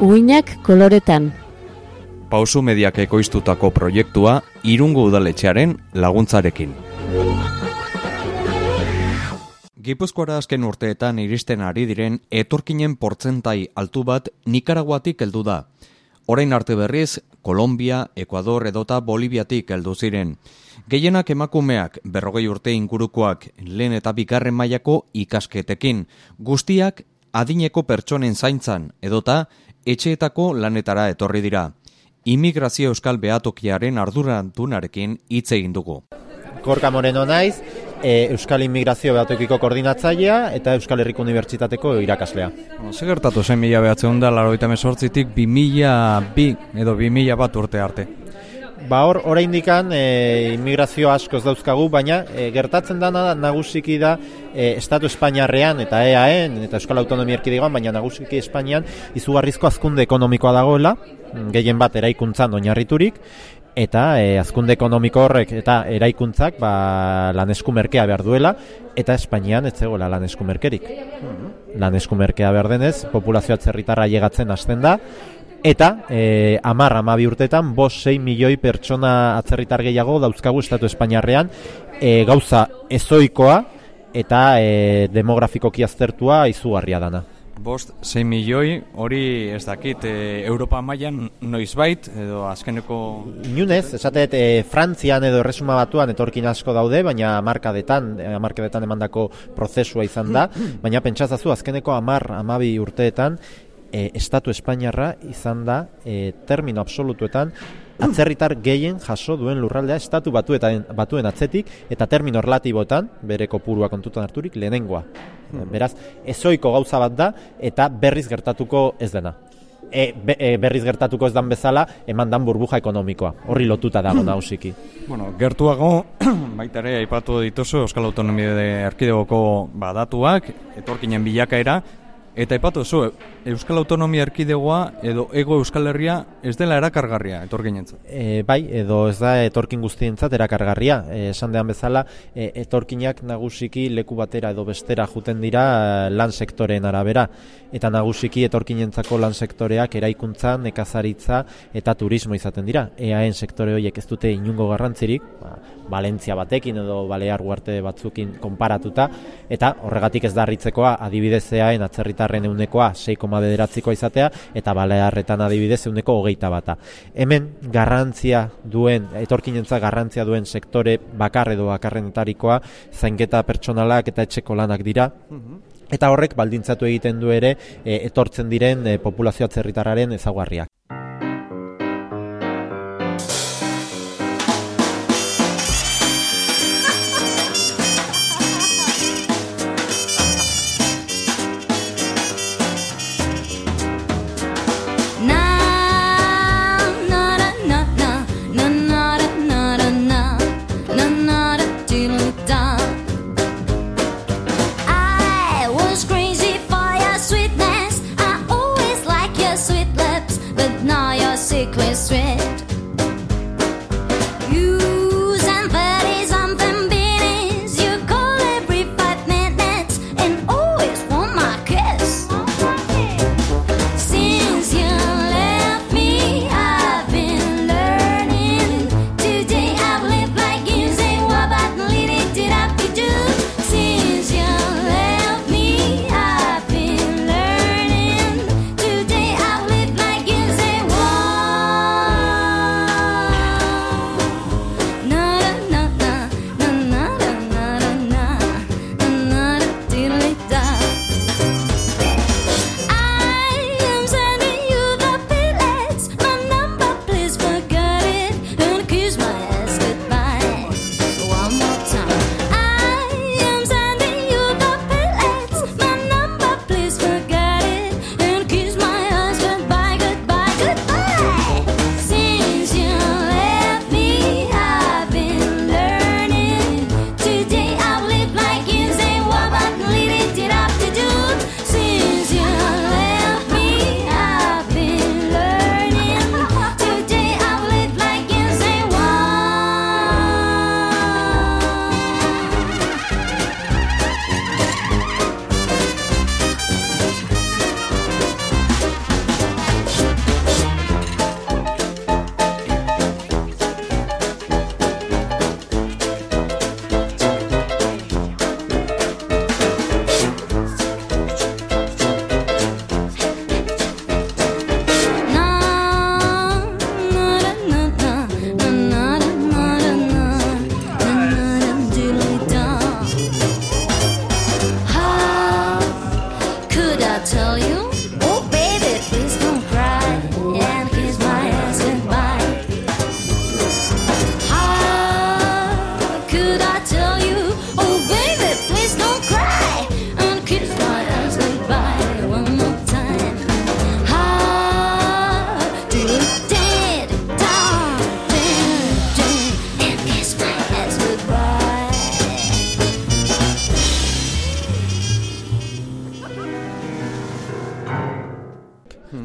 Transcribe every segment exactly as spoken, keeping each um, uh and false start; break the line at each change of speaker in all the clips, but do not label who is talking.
Uhinak koloretan.
Pausu Mediak ekoiztutako proiektua Irungo udaletxearen laguntzarekin. Gipuzkoara azken urteetan iristen ari diren etorkinen portzentai altu bat Nikaraguatik heldu da. Orain arte berriz, Kolombia, Ekuador edota Boliviatik heldu ziren. Gehienak emakumeak, berrogei urte ingurukoak, lehen eta bigarren mailako ikasketekin. Guztiak adineko pertsonen zaintzan edota etxeetako lanetara etorri dira. Immigrazio Euskal Behatokiaren ardurandunarekin hitz egin dugu.
Gorka Moreno naiz, e, Euskal Immigrazio Behatokiko koordinatzailea eta Euskal Herriko Unibertsitateko irakaslea.
Ze gertatu zen mila behatzen da, laurogeita hemezortzitik bi mila bi edo bi mila bat urte arte?
Ba hor, oraindikan e, immigrazio askoz dauzkagu, baina e, gertatzen dana nagusiki da e, Estatu Espainiarrean eta E A En eta Euskal Autonomia Erkidegoan, baina nagusiki Espainian izugarrizko hazkunde ekonomikoa dagoela, gehien bat eraikuntzan oinarriturik, eta e, hazkunde ekonomiko horrek eta eraikuntzak ba, lan esku merkea behar duela, eta Espainian ez zegoela lan esku merkerik. Lan esku merkea behar denez, populazio atzerritarra llegatzen hasten da, eta e, amar, amabi urtetan, bost, sei milioi pertsona atzerritar gehiago dauzkagu Estatu Espainiarrean, e, gauza ezoikoa eta e, demografikoki aztertua izugarria dana.
Bost, sei milioi, hori ez dakit, e, Europa mailan noizbait, edo azkeneko...
Inunez, esatet, e, Frantzian edo Erresuma Batuan etorkin asko daude, baina hamarkadetan, hamarkadetan emandako prozesua izan da, baina pentsazazu azkeneko hamar, hamabi urteetan, E, Estatu Espainiarra izan da e, termino absolutuetan atzerritar gehien jaso duen lurraldea Estatu batuetan, batuen atzetik eta termino relatibotan, bere kopurua kontutan harturik, lehenengoa. Hmm. Beraz, ezoiko gauza bat da eta berriz gertatuko ez dena. E, be, e, berriz gertatuko ez dan bezala, eman dan burbuja ekonomikoa. Horri lotuta dago nagusiki.
Bueno, gertuago, baita ere, aipatu dituzu Euskal Autonomia Erkidegoko badatuak, etorkinen bilakaera, eta aipatu zu, Euskal Autonomia Erkidegoa edo Ego Euskal Herria ez dela erakargarria etorkinentzat.
E, bai, edo ez da etorkin guztientzat erakargarria. E, esan dean bezala, e, etorkinak nagusiki leku batera edo bestera juten dira lan sektoreen arabera. Eta nagusiki etorkinentzako lan sektoreak eraikuntza, nekazaritza eta turismo izaten dira. E A En sektore horiek ez dute inungo garrantzirik, ba, Valentzia batekin edo Balear uarte batzukin konparatuta, eta horregatik ez da harritzekoa adibidez E A En atzerritarren ehunekoa sei koma bederatzikoa izatea, eta Balearretan adibidez ehuneko hogeita bata. Hemen garrantzia duen, etorkinentzat garrantzia duen sektore bakar edo bakarrenetarikoa zainketa pertsonalak eta etxeko lanak dira. Eta horrek baldintzatu egiten du ere e, etortzen diren e, populazio atzerritarraren ezaugarriak.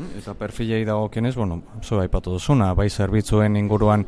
Eta perfilei dagokienez, bueno, zu aipatu duzuna, bai zerbitzuen inguruan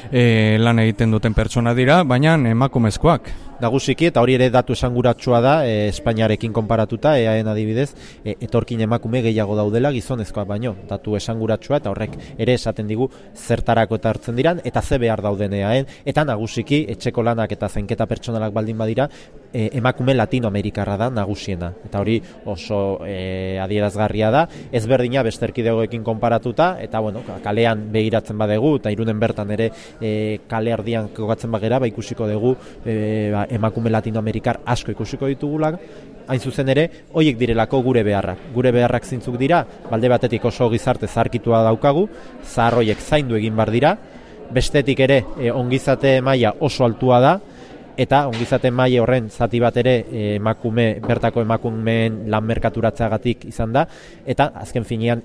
e, lan egiten duten pertsona dira, baina emakumezkoak.
Nagusiki, eta hori ere datu esanguratsua da, e, Espainiarekin konparatuta, E A en adibidez, e, etorkin emakume gehiago daudela gizonezkoa baino, datu esanguratsua, eta horrek ere esaten digu zertarako eta hartzen diran, eta ze behar dauden E A en, eta nagusiki, etxeko lanak eta zainketa pertsonalak baldin badira, e, emakume latinoamerikarra da nagusiena, eta hori oso e, adierazgarria da, ezberdina beste erkidegoekin konparatuta, eta bueno, kalean begiratzen badegu, eta Irunen bertan ere e, kale erdian kokatzen bagera, ba ikusiko dugu e, ba, emakume latinoamerikar asko ikusiko ditugulak, hain zuzen ere, hoiek direlako gure beharrak. Gure beharrak zintzuk dira, balde batetik oso gizarte zaharkitua daukagu, zahar hoiek zaindu egin bar dira, bestetik ere e, ongizate maila oso altua da, eta ongizate maila horren zati bat ere emakume, bertako emakumeen lan merkaturatzeagatik izan da, eta azken finean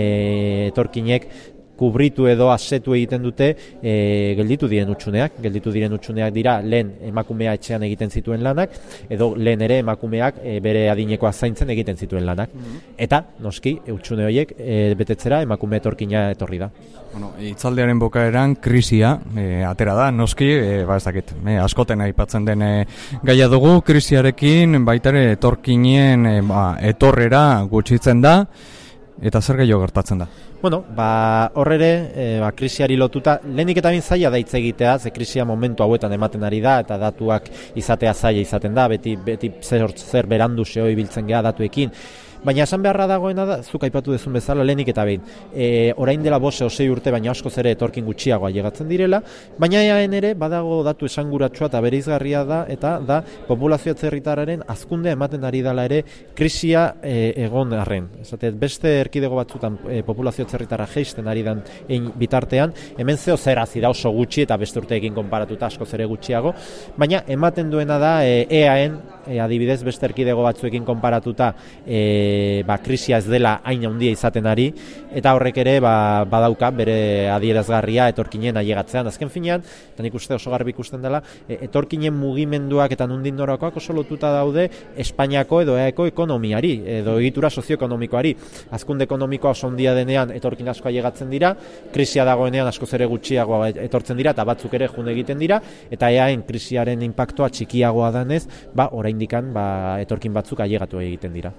e, etorkinek kubritu edo asetu egiten dute e, gelditu diren utxuneak. Gelditu diren utxuneak dira lehen emakumea etxean egiten zituen lanak, edo lehen ere emakumeak e, bere adinekoa zaintzen egiten zituen lanak. Mm-hmm. Eta, noski, utxune horiek e, betetzera emakume etorkina etorri da.
Bueno, itzaldearen bukaeran krisia e, atera da, noski, e, ba ez dakit, e, askoten aipatzen den e, gaia dugu, krisiarekin baita ere etorkinien e, ba, etorrera gutxitzen da, eta zer gehiago gertatzen da?
Bueno, ba, horrere, e, ba, krisiari lotuta, lehenik eta bin zaila da hitz egitea, ze krisia momentu hauetan ematen ari da, eta datuak izatea zaila izaten da, beti, beti zer, zer berandu xeo ibiltzen geha datuekin. Baina esan beharra dagoena da, zuk aipatu dezun bezala lehenik eta behin. E, orain dela bose osei urte, baina askoz ere etorkin gutxiagoa llegatzen direla, baina eaen ere badago datu esanguratsua eta bereizgarria da, eta da populazio atzerritarraren hazkundea ematen ari dela ere krisia e, egon arren. Esate, beste erkidego batzutan e, populazio atzerritarra jeisten ari dan ein bitartean, hemen zeo zerazi da oso gutxi eta beste urteekin konparatuta askoz ere gutxiago, baina ematen duena da e, eaen, e, adibidez beste erkidego batzuekin konparatuta e, E, ba, krisia ez dela hain handia izaten ari, eta horrek ere ba, badauka bere adierazgarria etorkinen ailegatzean. Azken finean, eta nik uste oso garbi ikusten dela, e, etorkinen mugimenduak eta nundin norakoak oso lotuta daude Espainiako edo eaeko ekonomiari, edo egitura sozioekonomikoari. Hazkunde ekonomikoa oso handia denean etorkin asko ailegatzen dira, krisia dagoenean askoz ere gutxiago etortzen dira, eta batzuk ere jun egiten dira, eta eaen krisiaren inpaktoa txikiagoa danez, ba, oraindikan ba, etorkin batzuk ailegatu egiten dira.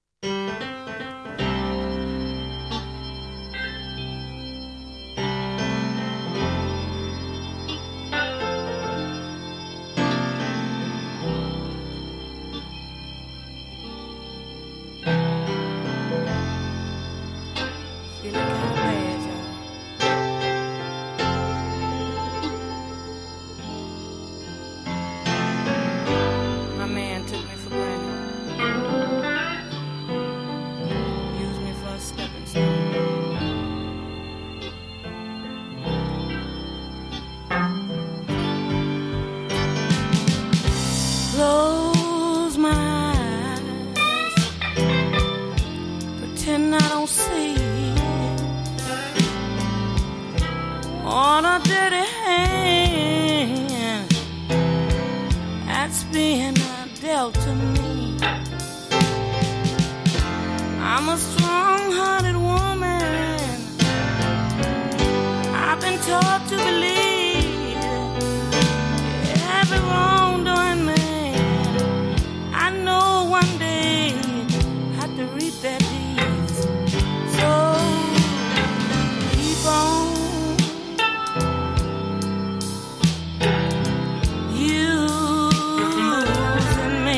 Close my eyes, pretend I don't see on a dirty hand that's being dealt to me. I'm a strong-hearted woman, I've been taught to believe every wrongdoing man one day had to reap their deeds. So keep on using me,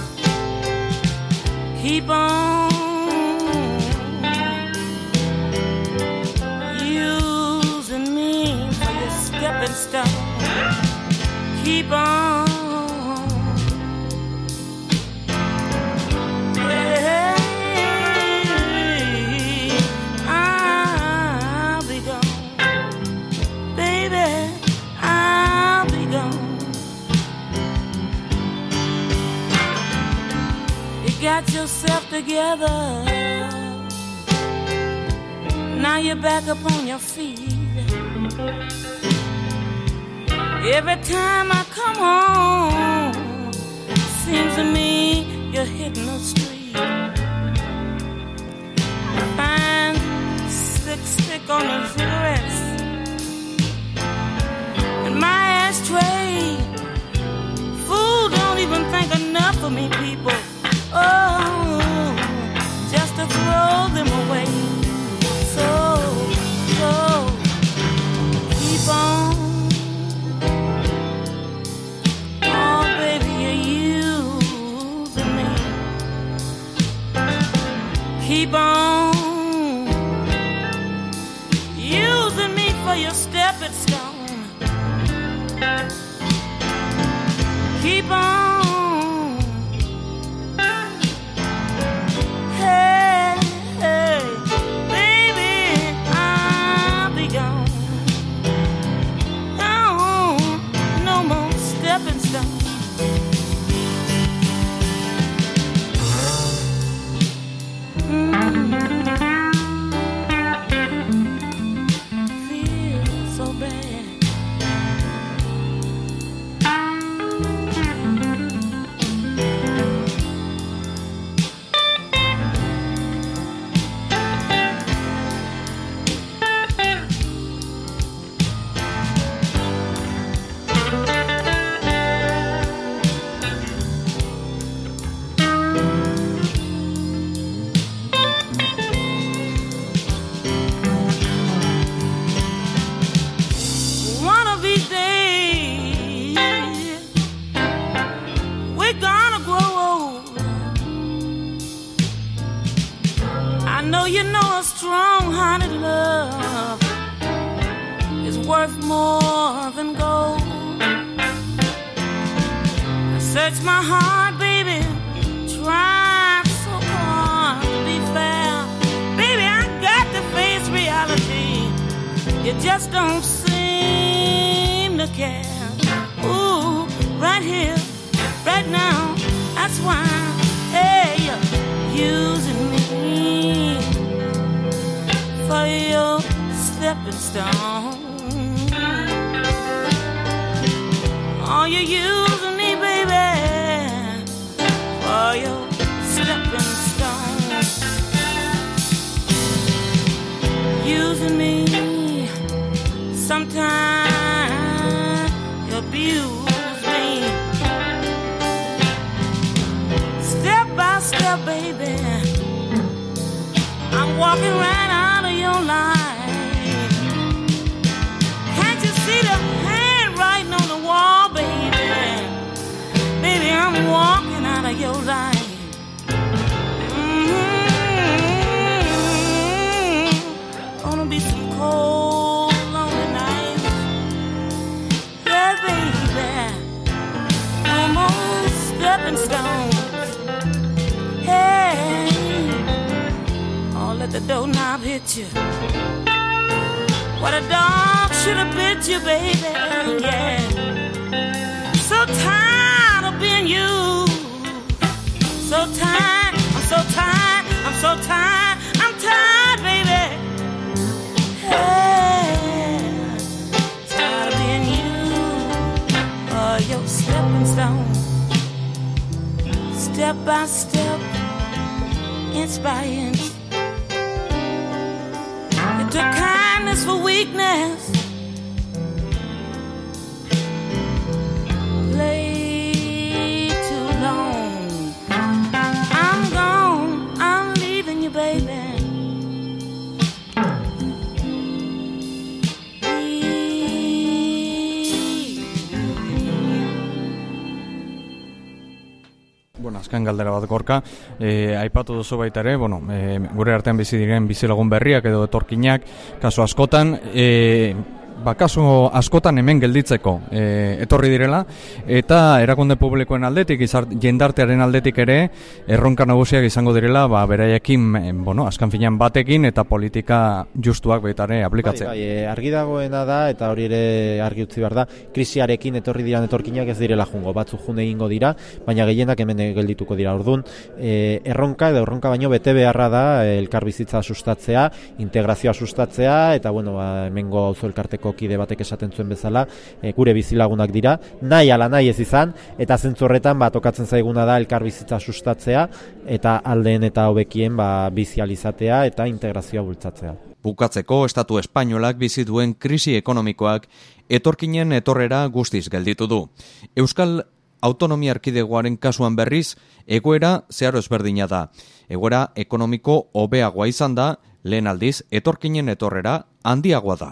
keep on using me for your stepping stone, keep on got yourself together. Now you're back up on your feet. Every time I come home, seems to me you're hitting the street. Find worth more than gold. I searched my heart, baby, tried so hard to be fair. Baby, I got to face reality. You just don't seem to care. Ooh, right here, right now, that's why, hey, you're using me for your stepping stone. Oh, you're using me, baby, for your stepping stone. Using me, sometimes you abuse me. Step by step, baby, I'm walking right out of your life. Can't you see the handwriting on the wall, baby? Baby, I'm walking out of your life. Mm-hmm. Gonna be some cold, lonely nights. Yeah, baby, almost stepping stones. Hey, oh, let the doorknob hit you. What a dog should have bit you, baby, yeah. So tired of being used. So tired, I'm so tired, I'm so tired, I'm tired, baby. Hey, tired of being used. Oh, your stepping stone. Step by step, inch by inch. It took kindness for weakness. Play too long. I'm gone, I'm leaving you, baby.
Bueno, azken galdera bat gorka, e, aipatu duzu baita ere, bueno, e, gure artean bizi diren bizilagun berriak edo etorkinak, kasu askotan, e, ba, kasu askotan hemen gelditzeko e, etorri direla, eta erakunde publikoen aldetik, izart, jendartearen aldetik ere, erronka nagusiak izango direla, ba, beraiekin, e, bueno, azkan finean batekin eta politika justuak baitare aplikatzea.
Bai, bai, argi dagoena da, eta hori ere argi utzi behar da, krisiarekin etorri diran etorkinak ez direla jungo, batzu june egingo dira, baina gehienak hemen geldituko dira. Ordun, e, erronka edo erronka baino bete beharra da elkarbizitza sustatzea, integrazioa sustatzea, eta bueno, ba, hemengo auzo elkarteko kide batek esaten zuen bezala, e, gure bizilagunak dira, nahi ala nahi ez izan, eta zentzu horretan ba, tokatzen zaiguna da elkarbizitza sustatzea, eta aldeen eta hobekien ba, bizializatea eta integrazioa bultzatzea.
Bukatzeko, Estatu espainolak bizi duen krisi ekonomikoak etorkinen etorrera guztiz gelditu du. Euskal Autonomia Erkidegoaren kasuan berriz, egoera zeharo ezberdina da. Egoera ekonomiko hobeagoa izan da, lehen aldiz etorkinen etorrera handiagoa da.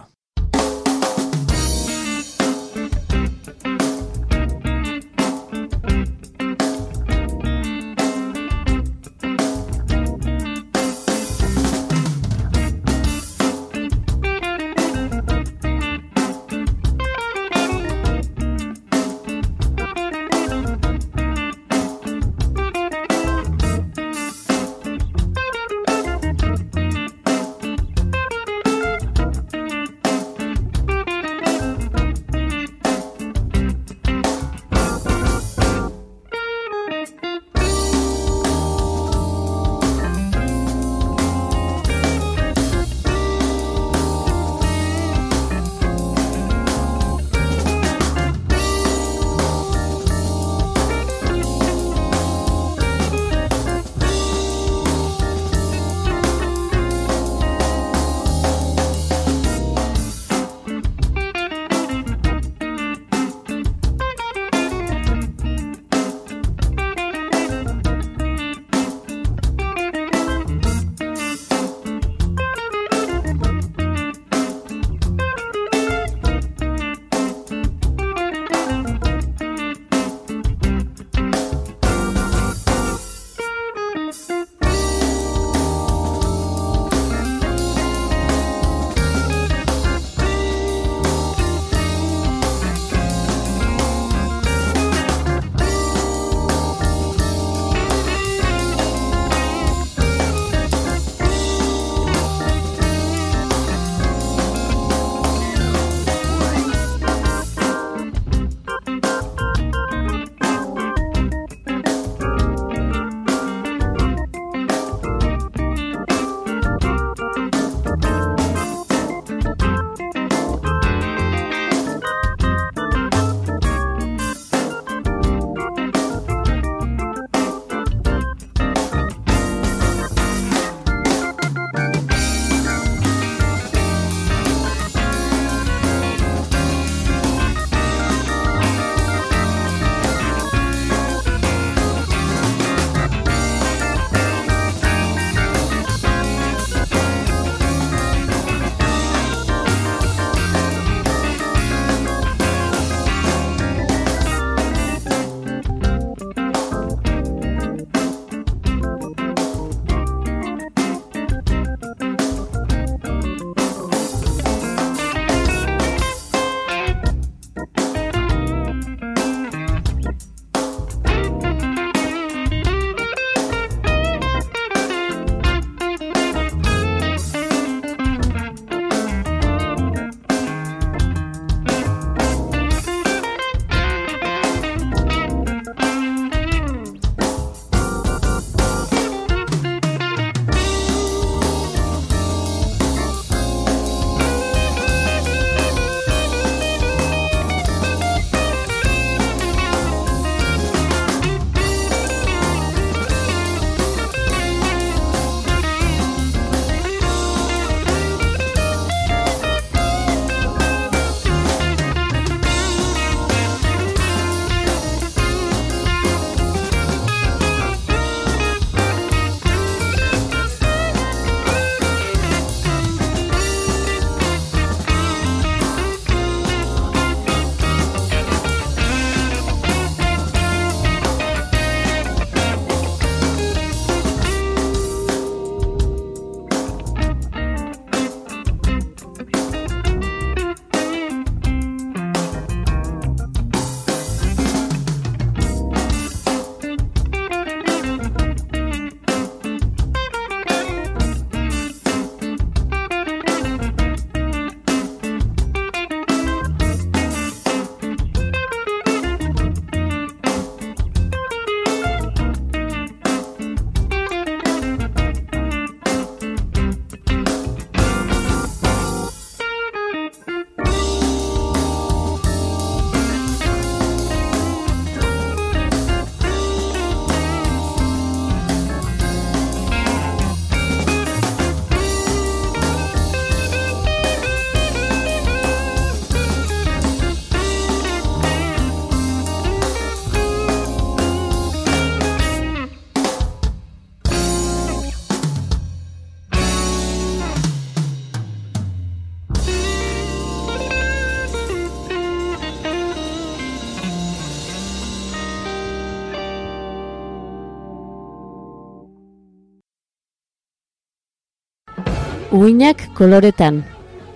uinak koloretan.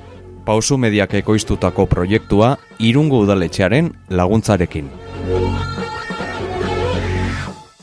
Pausu Mediak ekoiztutako proiektua Irungo udaletxearen laguntzarekin.